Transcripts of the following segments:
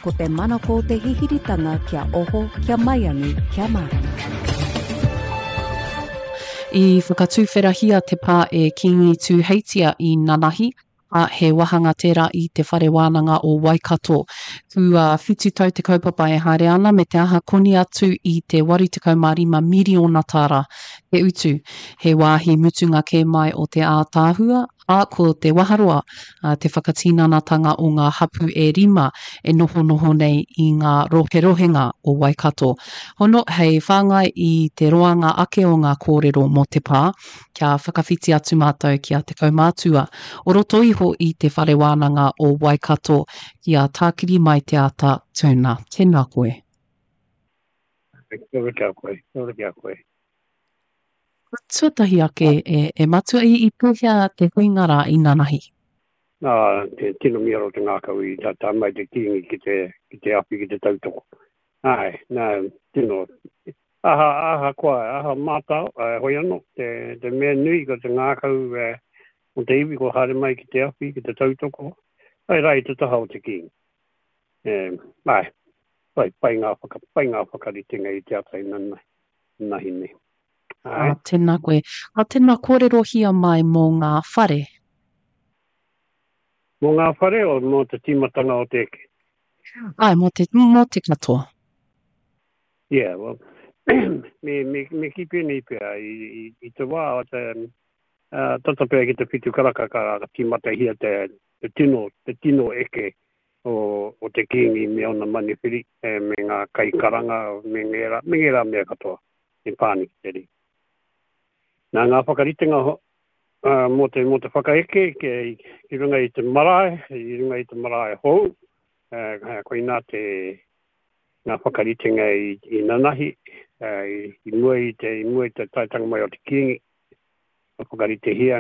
ko te manako te hihiritanga kia oho, kia maiangi, kia marama. I whakatūwherahia te pā e kingi tū heitia I Nanahi, a he wahanga tērā I te whare wānanga o Waikato. Kua whitu tau te kaupapa e haere ana me te aha koni atu I te 85 miriona tāra. He utu, he wāhi mutunga ke mai o te ātāhua, a ko te waharoa, te whakatīnanatanga o ngā hapu e rima e noho nei I ngā roherohenga o Waikato. Hono hei whāngai I te roanga ake o ngā kōrero mō te pā, kia whakawhiti atu mātou kia te kaumātua. O roto iho I te whare wānanga o Waikato, kia tākiri mai te ata tūna. Tēnā koe. Kia koe. Tuatahi ake e matua I puhia te huingara I Nanahi. Te tino miro te ngākau I tā mai te kingi ki te api ki te tautoko. Ai, nā, tino. Aha mātau, hoi anō, te mea nui ko te ngākau o te iwi ko hare mai ki te api ki te tautoko. Ai rai te taha o te kingi. Ai, pai ngā whakaritenga I te atai nahi nei. Tēnā koe. A tēnā kōrero hia mai mō ngā whare? Mō ngā whare o mō te timatanga o te eke? Ai, mō te katoa. Yeah, well, me kipe nei pia I te wā o te tatapea ki te whitu karaka ka timata hia te tino eke o te kingi me ona manipiri me ngā kaikaranga me ngera mea katoa I pāni te ri. Nā ngā whakaritenga mō te whakaeke ki runga I te marae hou, koe nā ngā whakaritenga I Nanahi, I mua te taitanga mai o te kingi, whakarite hia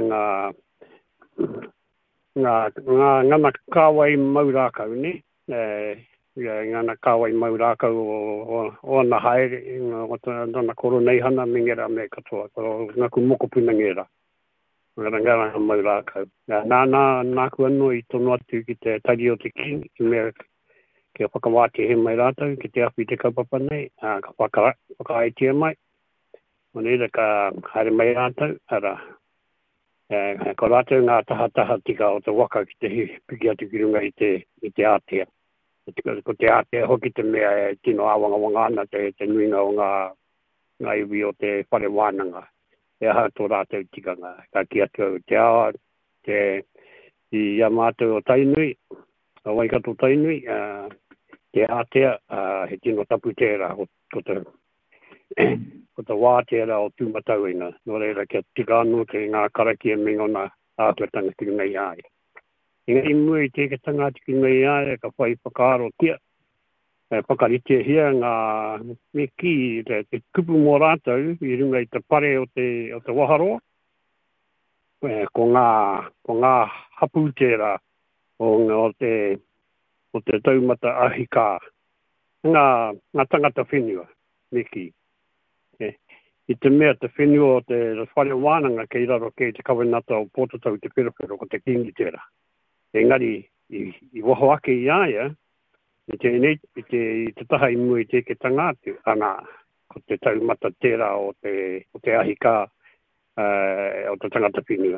ngana kāwai maurākau ne, ngana kāwai maurākau o ana haere, o tana koro nei hana me ngera me katoa, ngaku moko puna ngera, ngara maurākau. Nā kua no I tono atu ki te tari o te kingi, ki mea kia whakawāte he mai rātau, ki te api te kaupapa nei, ka whakaaitia mai, o neira ka haere mai rātau, ara, ko rātau ngā taha tika o te waka ki te piki atu ki runga I te ātea. Ko te ātea hoki te mea tino awanga ana te nuinga o ngā iwi o te whare wānanga. E aha tō rātau tika ngā, ka ki atu te awa, I amātou o Tainui, o Waikato Tainui, te ātea, he tino tapu tērā, ko te wā tērā o tūmatauina. Nō reira kia tika anō te ngā karakia me ngona ātuatanga ki runga I ai. Inga I mua I teke tanga ki runga I ai, ka whai whakaaro tia. Whakarite hia ngā me ki te kupu mō rātau, I runga I te pare o te waharoa. Ko ngā hapu tērā o te taumata ahika. Ngā tangata whenua, me ki. I te mea te whenua o te whare wānanga kei raro kei te kawenata o pōtatau te whirawhiro ko te kingi tērā. Engari, I waho ake I aia, I te taha I mua I teke tangātu, ana ko te taumata tērā o te ahika o te tangata whenua.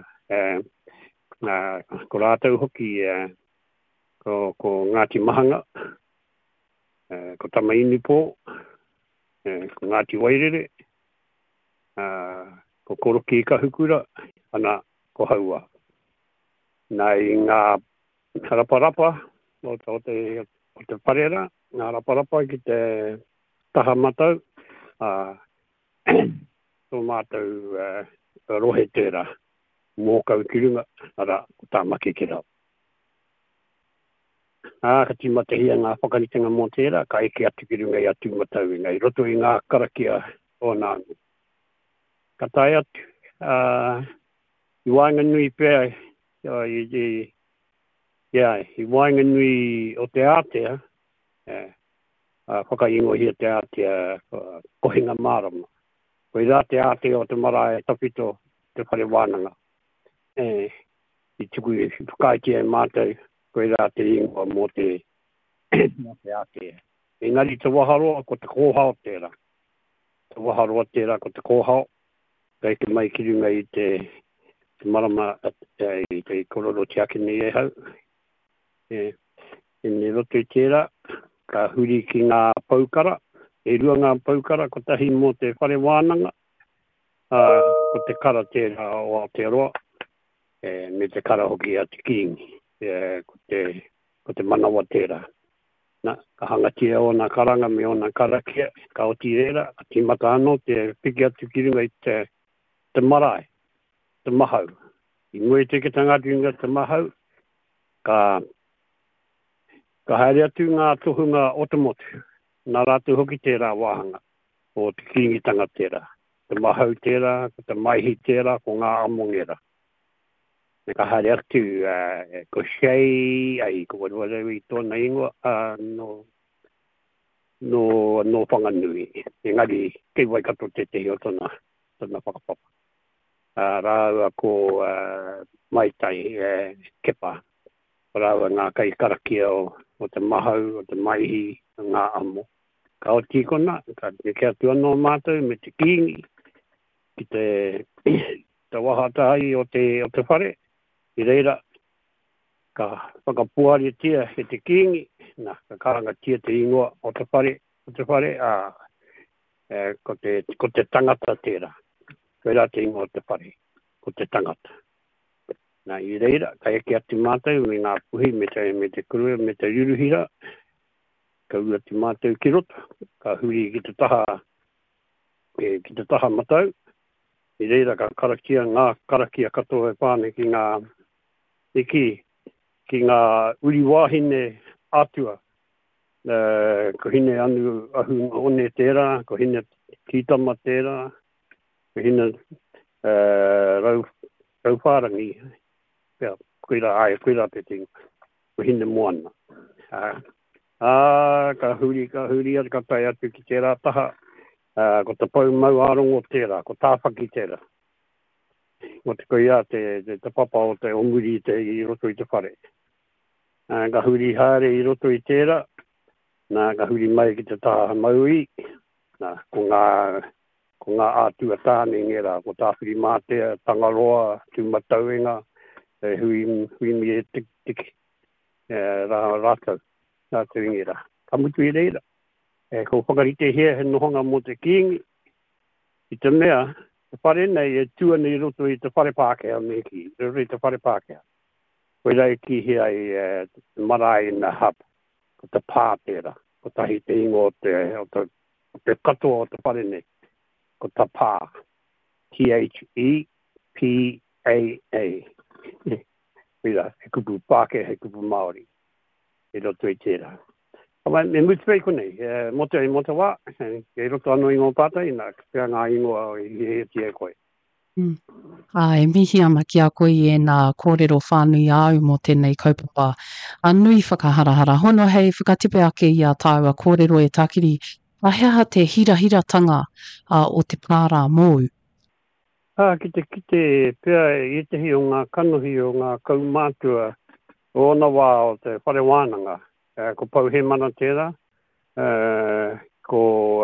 Ko rātau hoki ko Ngāti Mahanga, ko Tamainu pō, ko Ngāti Wairere, ko Koroki I Kahukura, ana ko Haua. Nei ngā raparapa o te parera, ngā raparapa ki te taha matau, tō mātou rohe tērā, mōkau ki runga, ara ko tāmaki ki rau. Ka tīmata hia ngā whakaritenga mō tērā, ka eke atu ki runga I atu matau I ngai roto I ngā karakia o nāngu. Ka tai atu, I wainga nui pēr, I wainga nui o te ātea, whakaingo hia te ātea kohinga mārama. Koe rā te ātea o te marae tapito te whare wānanga. I tuku I whakaitia mātou, koe rā te ingoa mō te Nā te ate. Engari te waharoa ko te kōhao tērā. Te waharoa tērā ko te kōhao. Kei ke mai ki runga I te marama I te kororo te ake nei e hau. Ne roto I tērā, ka huri ki ngā paukara. E rua ngā paukara ko tahi mō te whare wānanga. Ko te kara tērā o Aotearoa. Me te kara hoki a te kingi. Ko te manawa tērā. Ka hangatia o nā karanga me o nā karakia. Ka oti reira, ka timata anō te piki atu ki runga I te marae. Te mahau. I mui te tangata runga te mahau. Ka haere atu ngā tohunga otomotu. Nā rātu hoki tērā wāhanga. O te kingitanga tērā. Te mahau tērā, ko te maihi tērā, ko ngā amongera. Ka haere atu ko shei, ko waruarewi I tōna ingoa, no whanganui. Engari, kei waikato te tehi o tōna whakapapa. Rāua ko maitai kepa. Rāua ngā kai karakia o te mahau, o te maihi, ngā amo. Ka o tīkona, ka te atu anō mātou me te kingi, ki te wahatahi o te whare. I reira, ka whakapuari tia he te kingi, ka karanga tia te ingoa o te whare, ko te tangata tērā. Koera te ingoa o te whare, ko te tangata. I reira, ka eke ati mātou me ngā puhi, me te kurua, me te yuruhira, ka ua ati mātou ki roto, ka huri ki te taha matau. I reira, ka karakia, ngā karakia katoa pāne ki ngā ki ngā uri wāhine atua. Ko hine anu ahu one tērā, ko hine kitama tērā, ko hine rauwhārangi. Koira te tingu. Ko hine moana. Ka huri ka tai atu ki tērā taha. Ko te pau mau arongo tērā, ko tāwhaki tērā. Mo te koia te papa o te onguri I roto I te whare. Ka huri haere I roto I tērā. Ka huri mai ki te taha maui. Ko ngā ātua tāne ngera. Ko tāwhiri mātea, tangaroa, tūmatauenga. Hui mi tiki. Rātau ngera. Ka mutu I reira. Ko whakarite hea he nohonga mo te kingi. I te mea. Te whare nei e tuana I roto I te whare Pākehā me ki. Roto I te whare Pākehā. Koe rei ki hea I marae na hub. Ko te pā tērā. Ko tahi te ingo o te katoa o te whare nei. Ko te pā. T-H-E-P-A-A. Koe he kupu Pākehā, he kupu Māori. E roto I tērā. Me mutupei konei, mo te wā, e roto anō ingo pātai, kia ngā ingo I he koe. E mihi ana ki a koe I nā kōrero whānui au mo tēnei kaupapa. Nui whakaharahara. Hono hei whakatipe ake I a tāua kōrero e tākiri. Ahea te hirahiratanga o te pārā mōu. Ki te pia I tehi o ngā kanohi o ngā kaumātua o na wā o te whare wānanga. Ko pau he mana tērā, ko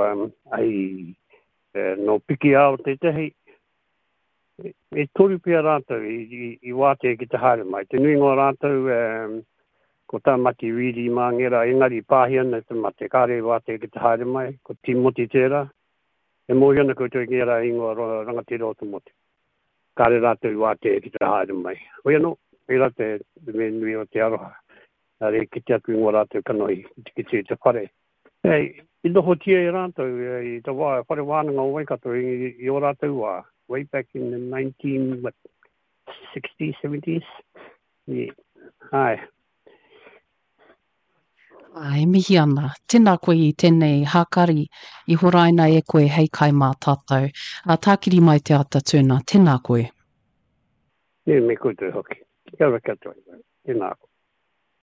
no piki ao te tehi, e toru pia rātou I wātea ki te haere mai. Te nui ngō rātou, ko tā mati riri mā ngera, engari pāhiana te mate kāre wātea ki te haere mai, ko Timoti tērā, e mōhiana koutou ngera I ngō rangatira o te mote. Kāre rātou wātea ki te haere mai. Oia no, e rātou me nui o te aroha. Re ki te atu ngō rātou kanohi, ki te whare. I noho tia I rātou, I te whare wānanga o Waikato, I o rātou wā, way back in the 1960s, 70s. Yeah. Ai. E mihi ana. Tēnā koe I tēnei hākari I horaina e koe hei kai mā tātou. Tākiri mai te ata tūna. Tēnā koe. Me koutou hoki. Kia ora katoa. Tēnā koe.